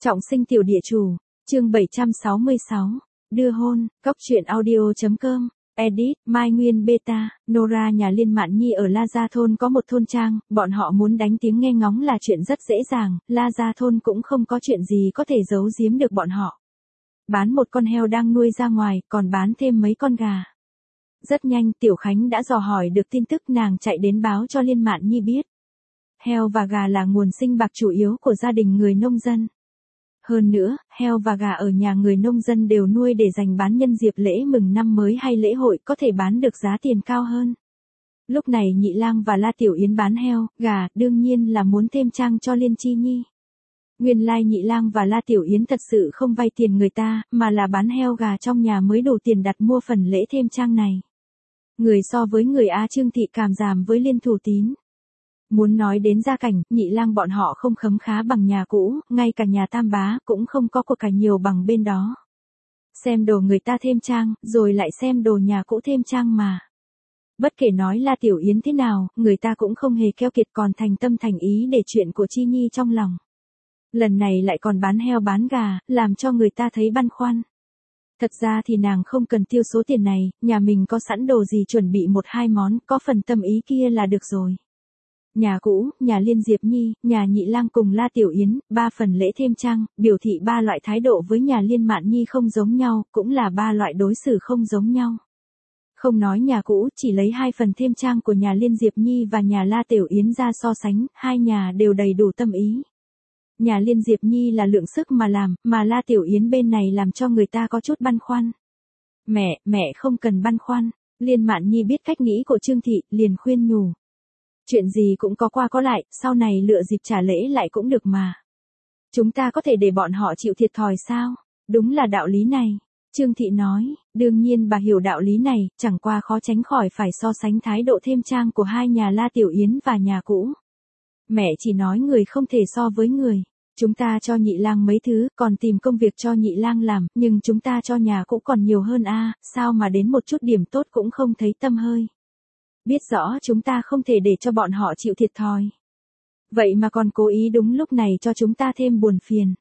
Trọng sinh tiểu địa chủ, chương 766, đưa hôn, cóc truyện audio.com, edit, Mai Nguyên Beta, Nora. Nhà Liên Mạn Nhi ở La Gia Thôn có một thôn trang, bọn họ muốn đánh tiếng nghe ngóng là chuyện rất dễ dàng, La Gia Thôn cũng không có chuyện gì có thể giấu giếm được bọn họ. Bán một con heo đang nuôi ra ngoài, còn bán thêm mấy con gà. Rất nhanh Tiểu Khánh đã dò hỏi được tin tức, nàng chạy đến báo cho Liên Mạn Nhi biết. Heo và gà là nguồn sinh bạc chủ yếu của gia đình người nông dân. Hơn nữa, heo và gà ở nhà người nông dân đều nuôi để dành bán nhân dịp lễ mừng năm mới hay lễ hội, có thể bán được giá tiền cao hơn. Lúc này Nhị Lang và La Tiểu Yến bán heo, gà, đương nhiên là muốn thêm trang cho Liên Chi Nhi. Nguyên lai Nhị Lang và La Tiểu Yến thật sự không vay tiền người ta, mà là bán heo gà trong nhà mới đủ tiền đặt mua phần lễ thêm trang này. Người so với người A, Trương Thị cảm giảm với Liên Thủ Tín. Muốn nói đến gia cảnh, Nhị Lang bọn họ không khấm khá bằng nhà cũ, ngay cả nhà Tam Bá cũng không có của cải nhiều bằng bên đó. Xem đồ người ta thêm trang, rồi lại xem đồ nhà cũ thêm trang mà. Bất kể nói La Tiểu Yến thế nào, người ta cũng không hề keo kiệt, còn thành tâm thành ý để chuyện của Chi Nhi trong lòng. Lần này lại còn bán heo bán gà, làm cho người ta thấy băn khoăn. Thật ra thì nàng không cần tiêu số tiền này, nhà mình có sẵn đồ gì chuẩn bị một hai món, có phần tâm ý kia là được rồi. Nhà cũ, nhà Liên Diệp Nhi, nhà Nhị Lang cùng La Tiểu Yến, ba phần lễ thêm trang, biểu thị ba loại thái độ với nhà Liên Mạn Nhi không giống nhau, cũng là ba loại đối xử không giống nhau. Không nói nhà cũ, chỉ lấy hai phần thêm trang của nhà Liên Diệp Nhi và nhà La Tiểu Yến ra so sánh, hai nhà đều đầy đủ tâm ý. Nhà Liên Diệp Nhi là lượng sức mà làm, mà La Tiểu Yến bên này làm cho người ta có chút băn khoăn. Mẹ không cần băn khoăn. Liên Mạn Nhi biết cách nghĩ của Trương Thị, liền khuyên nhủ. Chuyện gì cũng có qua có lại, sau này lựa dịp trả lễ lại cũng được mà. Chúng ta có thể để bọn họ chịu thiệt thòi sao? Đúng là đạo lý này. Trương Thị nói, đương nhiên bà hiểu đạo lý này, chẳng qua khó tránh khỏi phải so sánh thái độ thêm trang của hai nhà La Tiểu Yến và nhà cũ. Mẹ chỉ nói người không thể so với người. Chúng ta cho Nhị Lang mấy thứ, còn tìm công việc cho Nhị Lang làm, nhưng chúng ta cho nhà cũ còn nhiều hơn a, sao mà đến một chút điểm tốt cũng không thấy tâm hơi. Biết rõ chúng ta không thể để cho bọn họ chịu thiệt thòi. Vậy mà còn cố ý đúng lúc này cho chúng ta thêm buồn phiền.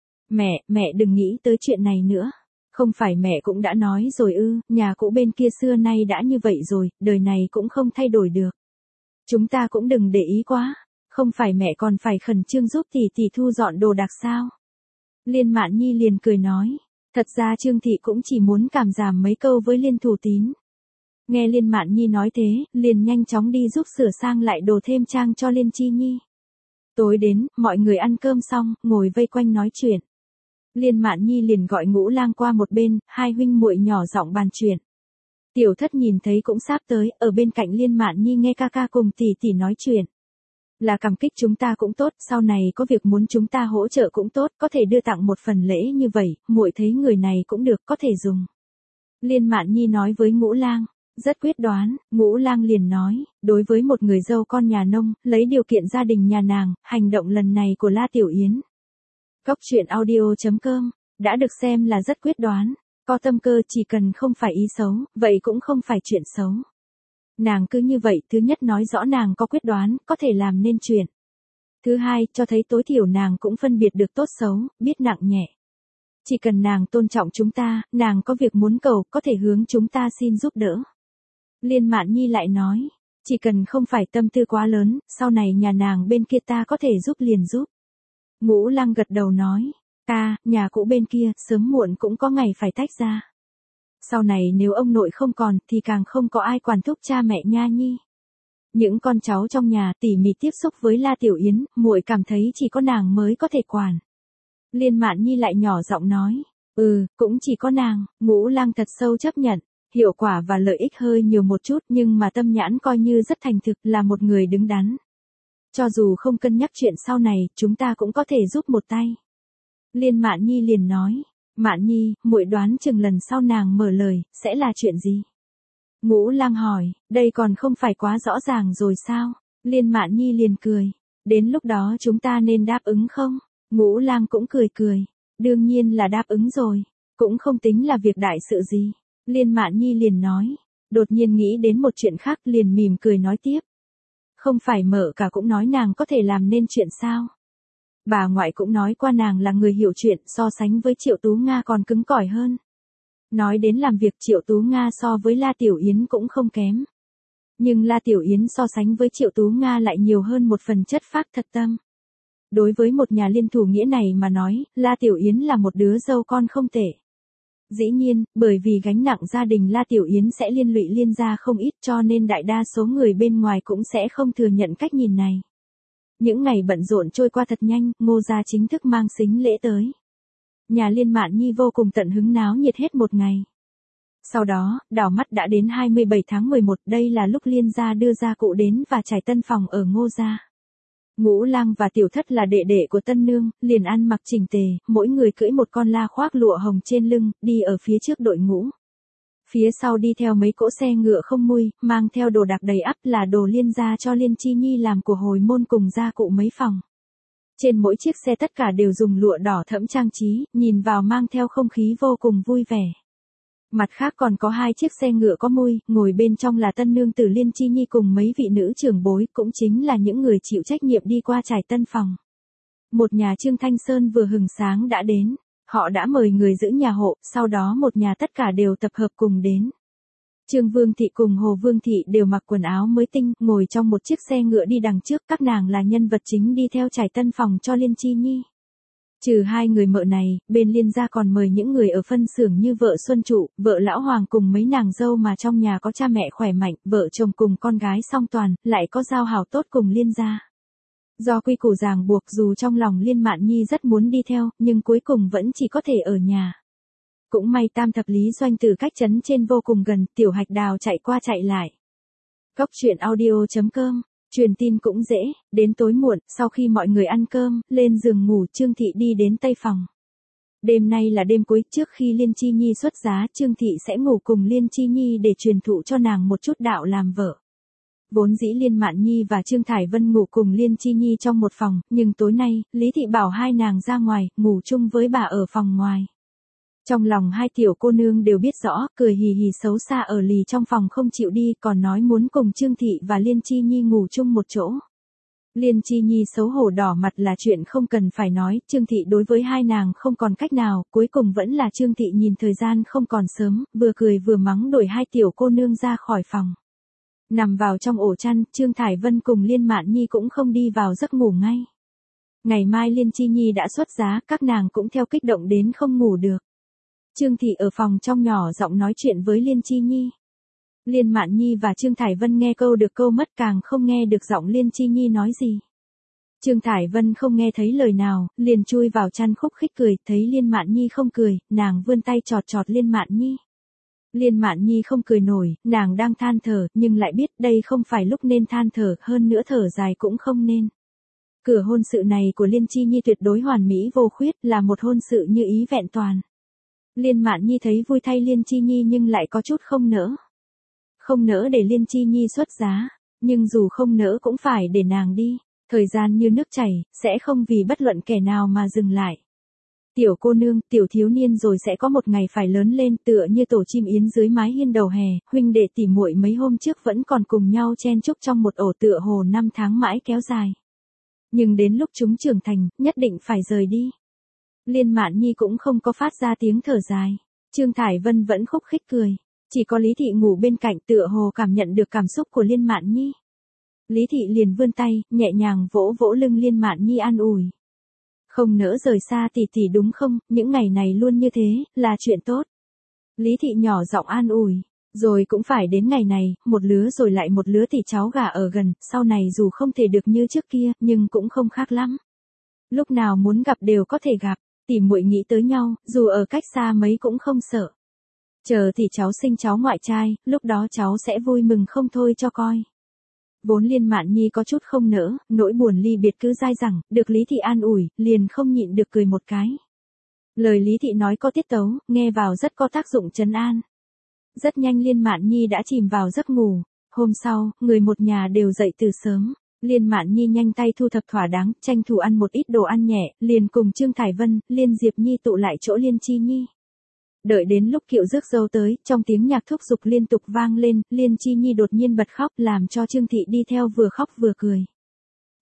Mẹ đừng nghĩ tới chuyện này nữa. Không phải mẹ cũng đã nói rồi ư, nhà cũ bên kia xưa nay đã như vậy rồi, đời này cũng không thay đổi được. Chúng ta cũng đừng để ý quá. Không phải mẹ còn phải khẩn trương giúp tỷ thu dọn đồ đạc sao? Liên Mạn Nhi liền cười nói. Thật ra Trương Thị cũng chỉ muốn cảm giảm mấy câu với Liên Thủ Tín. Nghe Liên Mạn Nhi nói thế, liền nhanh chóng đi giúp sửa sang lại đồ thêm trang cho Liên Chi Nhi. Tối đến, mọi người ăn cơm xong, ngồi vây quanh nói chuyện. Liên Mạn Nhi liền gọi Ngũ Lang qua một bên, hai huynh muội nhỏ giọng bàn chuyện. Tiểu Thất nhìn thấy cũng sắp tới, ở bên cạnh Liên Mạn Nhi nghe ca ca cùng tỷ nói chuyện. Là cảm kích chúng ta cũng tốt, sau này có việc muốn chúng ta hỗ trợ cũng tốt, có thể đưa tặng một phần lễ như vậy, muội thấy người này cũng được, có thể dùng. Liên Mạn Nhi nói với Ngũ Lang. Rất quyết đoán, Ngũ Lang liền nói, đối với một người dâu con nhà nông, lấy điều kiện gia đình nhà nàng, hành động lần này của La Tiểu Yến. Cóc truyện audio.com, đã được xem là rất quyết đoán, có tâm cơ, chỉ cần không phải ý xấu, vậy cũng không phải chuyện xấu. Nàng cứ như vậy, thứ nhất nói rõ nàng có quyết đoán, có thể làm nên chuyện. Thứ hai, cho thấy tối thiểu nàng cũng phân biệt được tốt xấu, biết nặng nhẹ. Chỉ cần nàng tôn trọng chúng ta, nàng có việc muốn cầu, có thể hướng chúng ta xin giúp đỡ. Liên Mạn Nhi lại nói, chỉ cần không phải tâm tư quá lớn, sau này nhà nàng bên kia ta có thể giúp liền giúp. Ngũ Lang gật đầu nói, nhà cũ bên kia, sớm muộn cũng có ngày phải tách ra. Sau này nếu ông nội không còn, thì càng không có ai quản thúc cha mẹ nha Nhi. Những con cháu trong nhà tỉ mỉ tiếp xúc với La Tiểu Yến, muội cảm thấy chỉ có nàng mới có thể quản. Liên Mạn Nhi lại nhỏ giọng nói, cũng chỉ có nàng. Ngũ Lang thật sâu chấp nhận. Hiệu quả và lợi ích hơi nhiều một chút, nhưng mà tâm nhãn coi như rất thành thực, là một người đứng đắn. Cho dù không cân nhắc chuyện sau này, chúng ta cũng có thể giúp một tay. Liên Mạn Nhi liền nói, Mạn Nhi, muội đoán chừng lần sau nàng mở lời, sẽ là chuyện gì? Ngũ Lang hỏi, đây còn không phải quá rõ ràng rồi sao? Liên Mạn Nhi liền cười, đến lúc đó chúng ta nên đáp ứng không? Ngũ Lang cũng cười, đương nhiên là đáp ứng rồi, cũng không tính là việc đại sự gì. Liên Mạn Nhi liền nói, đột nhiên nghĩ đến một chuyện khác, liền mỉm cười nói tiếp. Không phải Mợ cả cũng nói nàng có thể làm nên chuyện sao? Bà ngoại cũng nói qua nàng là người hiểu chuyện, so sánh với Triệu Tú Nga còn cứng cỏi hơn. Nói đến làm việc Triệu Tú Nga so với La Tiểu Yến cũng không kém. Nhưng La Tiểu Yến so sánh với Triệu Tú Nga lại nhiều hơn một phần chất phác thật tâm. Đối với một nhà liên thủ nghĩa này mà nói, La Tiểu Yến là một đứa dâu con không tệ. Dĩ nhiên, bởi vì gánh nặng gia đình La Tiểu Yến sẽ liên lụy Liên gia không ít cho nên đại đa số người bên ngoài cũng sẽ không thừa nhận cách nhìn này. Những ngày bận rộn trôi qua thật nhanh, Ngô gia chính thức mang sính lễ tới. Nhà Liên Mạn Nhi vô cùng tận hứng náo nhiệt hết một ngày. Sau đó, đảo mắt đã đến 27 tháng 11, đây là lúc Liên gia đưa gia cụ đến và trải tân phòng ở Ngô gia. Ngũ Lang và Tiểu Thất là đệ đệ của tân nương, liền ăn mặc chỉnh tề, mỗi người cưỡi một con la khoác lụa hồng trên lưng, đi ở phía trước đội ngũ. Phía sau đi theo mấy cỗ xe ngựa không mui, mang theo đồ đạc đầy ắp là đồ Liên gia cho Liên Chi Nhi làm của hồi môn cùng gia cụ mấy phòng. Trên mỗi chiếc xe tất cả đều dùng lụa đỏ thẫm trang trí, nhìn vào mang theo không khí vô cùng vui vẻ. Mặt khác còn có 2 chiếc xe ngựa có mui, ngồi bên trong là tân nương tử Liên Chi Nhi cùng mấy vị nữ trưởng bối, cũng chính là những người chịu trách nhiệm đi qua trải tân phòng. Một nhà Trương Thanh Sơn vừa hừng sáng đã đến, họ đã mời người giữ nhà hộ, sau đó một nhà tất cả đều tập hợp cùng đến. Trương Vương Thị cùng Hồ Vương Thị đều mặc quần áo mới tinh, ngồi trong một chiếc xe ngựa đi đằng trước, các nàng là nhân vật chính đi theo trải tân phòng cho Liên Chi Nhi. Trừ 2 người mợ này, bên Liên gia còn mời những người ở phân xưởng như vợ Xuân Trụ, vợ Lão Hoàng cùng mấy nàng dâu mà trong nhà có cha mẹ khỏe mạnh, vợ chồng cùng con gái song toàn, lại có giao hảo tốt cùng Liên gia. Do quy củ ràng buộc dù trong lòng Liên Mạn Nhi rất muốn đi theo, nhưng cuối cùng vẫn chỉ có thể ở nhà. Cũng may Tam Thập Lý Doanh từ cách trấn trên vô cùng gần, Tiểu Hạch Đào chạy qua chạy lại. Cóc truyện audio.com, truyền tin cũng dễ, đến tối muộn, sau khi mọi người ăn cơm, lên giường ngủ Trương Thị đi đến tây phòng. Đêm nay là đêm cuối, trước khi Liên Chi Nhi xuất giá, Trương Thị sẽ ngủ cùng Liên Chi Nhi để truyền thụ cho nàng một chút đạo làm vợ. Vốn dĩ Liên Mạn Nhi và Trương Thải Vân ngủ cùng Liên Chi Nhi trong một phòng, nhưng tối nay, Lý Thị bảo 2 nàng ra ngoài, ngủ chung với bà ở phòng ngoài. Trong lòng 2 tiểu cô nương đều biết rõ, cười hì hì xấu xa ở lì trong phòng không chịu đi, còn nói muốn cùng Trương Thị và Liên Chi Nhi ngủ chung một chỗ. Liên Chi Nhi xấu hổ đỏ mặt là chuyện không cần phải nói, Trương Thị đối với 2 nàng không còn cách nào, cuối cùng vẫn là Trương Thị nhìn thời gian không còn sớm, vừa cười vừa mắng đuổi 2 tiểu cô nương ra khỏi phòng. Nằm vào trong ổ chăn, Trương Thải Vân cùng Liên Mạn Nhi cũng không đi vào giấc ngủ ngay. Ngày mai Liên Chi Nhi đã xuất giá, các nàng cũng theo kích động đến không ngủ được. Trương Thị ở phòng trong nhỏ giọng nói chuyện với Liên Chi Nhi. Liên Mạn Nhi và Trương Thải Vân nghe câu được câu mất, càng không nghe được giọng Liên Chi Nhi nói gì. Trương Thải Vân không nghe thấy lời nào, liền chui vào chăn khúc khích cười, thấy Liên Mạn Nhi không cười, nàng vươn tay chọt chọt Liên Mạn Nhi. Liên Mạn Nhi không cười nổi, nàng đang than thở, nhưng lại biết đây không phải lúc nên than thở, hơn nữa thở dài cũng không nên. Cửa hôn sự này của Liên Chi Nhi tuyệt đối hoàn mỹ vô khuyết, là một hôn sự như ý vẹn toàn. Liên Mạn Nhi thấy vui thay Liên Chi Nhi nhưng lại có chút không nỡ. Không nỡ để Liên Chi Nhi xuất giá, nhưng dù không nỡ cũng phải để nàng đi, thời gian như nước chảy, sẽ không vì bất luận kẻ nào mà dừng lại. Tiểu cô nương, tiểu thiếu niên rồi sẽ có một ngày phải lớn lên, tựa như tổ chim yến dưới mái hiên đầu hè, huynh đệ tỉ muội mấy hôm trước vẫn còn cùng nhau chen chúc trong một ổ tựa hồ 5 tháng mãi kéo dài. Nhưng đến lúc chúng trưởng thành, nhất định phải rời đi. Liên Mạn Nhi cũng không có phát ra tiếng thở dài. Trương Thải Vân vẫn khúc khích cười. Chỉ có Lý Thị ngủ bên cạnh tựa hồ cảm nhận được cảm xúc của Liên Mạn Nhi. Lý Thị liền vươn tay, nhẹ nhàng vỗ vỗ lưng Liên Mạn Nhi an ủi. Không nỡ rời xa tỷ tỷ đúng không, những ngày này luôn như thế, là chuyện tốt. Lý Thị nhỏ giọng an ủi. Rồi cũng phải đến ngày này, một lứa rồi lại một lứa thì cháu gả ở gần, sau này dù không thể được như trước kia, nhưng cũng không khác lắm. Lúc nào muốn gặp đều có thể gặp, tỉ muội nghĩ tới nhau, dù ở cách xa mấy cũng không sợ. Chờ thì cháu sinh cháu ngoại trai, lúc đó cháu sẽ vui mừng không thôi cho coi. Vốn Liên Mạn Nhi có chút không nỡ, nỗi buồn ly biệt cứ dai dẳng, được Lý Thị an ủi, liền không nhịn được cười một cái. Lời Lý Thị nói có tiết tấu, nghe vào rất có tác dụng trấn an. Rất nhanh Liên Mạn Nhi đã chìm vào giấc ngủ. Hôm sau, người một nhà đều dậy từ sớm. Liên Mạn Nhi nhanh tay thu thập thỏa đáng, tranh thủ ăn một ít đồ ăn nhẹ, liền cùng Trương Thải Vân, Liên Diệp Nhi tụ lại chỗ Liên Chi Nhi. Đợi đến lúc kiệu rước dâu tới, trong tiếng nhạc thúc giục liên tục vang lên, Liên Chi Nhi đột nhiên bật khóc, làm cho Trương Thị đi theo vừa khóc vừa cười.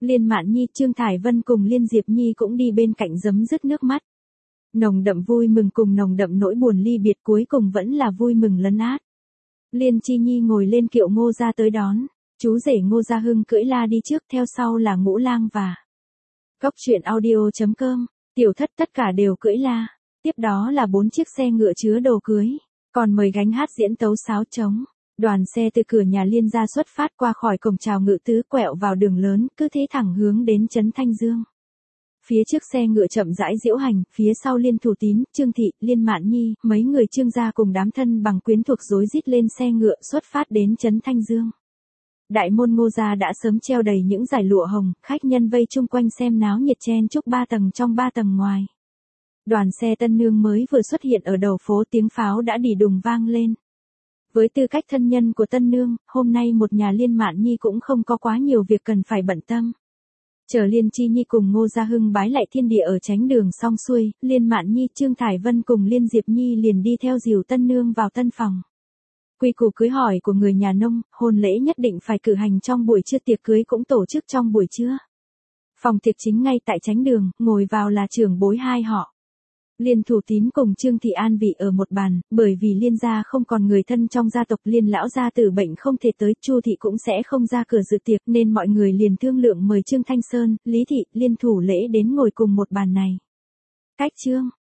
Liên Mạn Nhi, Trương Thải Vân cùng Liên Diệp Nhi cũng đi bên cạnh giấm dứt nước mắt. Nồng đậm vui mừng cùng nồng đậm nỗi buồn ly biệt cuối cùng vẫn là vui mừng lấn át. Liên Chi Nhi ngồi lên kiệu Ngô gia tới đón, chú rể Ngô Gia Hưng cưỡi la đi trước, theo sau là Ngũ Lang và Cóc truyện audio.com, tiểu thất tất cả đều cưỡi la, tiếp đó là 4 chiếc xe ngựa chứa đồ cưới, còn mời gánh hát diễn tấu sáo trống. Đoàn xe từ cửa nhà Liên gia xuất phát qua khỏi cổng chào ngự tứ quẹo vào đường lớn, cứ thế thẳng hướng đến trấn Thanh Dương. Phía trước xe ngựa chậm rãi diễu hành, phía sau Liên Thủ Tín, Trương Thị, Liên Mạn Nhi, mấy người Trương gia cùng đám thân bằng quyến thuộc rối rít lên xe ngựa xuất phát đến trấn Thanh Dương. Đại môn Ngô gia đã sớm treo đầy những dải lụa hồng, khách nhân vây chung quanh xem náo nhiệt chen chúc 3 tầng trong 3 tầng ngoài. Đoàn xe tân nương mới vừa xuất hiện ở đầu phố, tiếng pháo đã đỉ đùng vang lên. Với tư cách thân nhân của tân nương, hôm nay một nhà Liên Mạn Nhi cũng không có quá nhiều việc cần phải bận tâm. Chờ Liên Chi Nhi cùng Ngô Gia Hưng bái lại thiên địa ở chánh đường xong xuôi, Liên Mạn Nhi, Trương Thải Vân cùng Liên Diệp Nhi liền đi theo dìu tân nương vào tân phòng. Quy củ cưới hỏi của người nhà nông, hôn lễ nhất định phải cử hành trong buổi trưa, tiệc cưới cũng tổ chức trong buổi trưa. Phòng tiệc chính ngay tại chánh đường, ngồi vào là trưởng bối hai họ. Liên Thủ Tín cùng Trương Thị an vị ở một bàn, bởi vì Liên gia không còn người thân trong gia tộc, Liên lão gia tử bệnh không thể tới, Chu Thị cũng sẽ không ra cửa dự tiệc, nên mọi người liền thương lượng mời Trương Thanh Sơn, Lý Thị, Liên Thủ Lễ đến ngồi cùng một bàn này. Cách Trương